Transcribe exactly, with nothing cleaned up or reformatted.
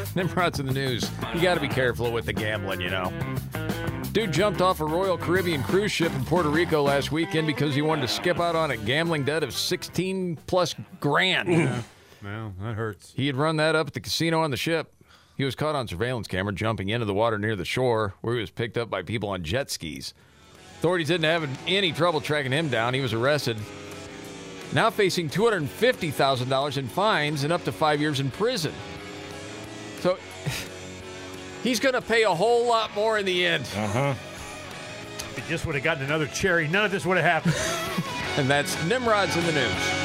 Nimrod's in the news. You got to be careful with the gambling, you know. Dude jumped off a Royal Caribbean cruise ship in Puerto Rico last weekend because he wanted to skip out on a gambling debt of sixteen plus grand. Yeah. Well, that hurts. He had run that up at the casino on the ship. He was caught on surveillance camera jumping into the water near the shore, where he was picked up by people on jet skis. Authorities didn't have any trouble tracking him down. He was arrested. Now facing two hundred fifty thousand dollars in fines and up to five years in prison. So he's going to pay a whole lot more in the end. Uh-huh. If he just would have gotten another cherry, none of this would have happened. And that's Nimrod's in the news.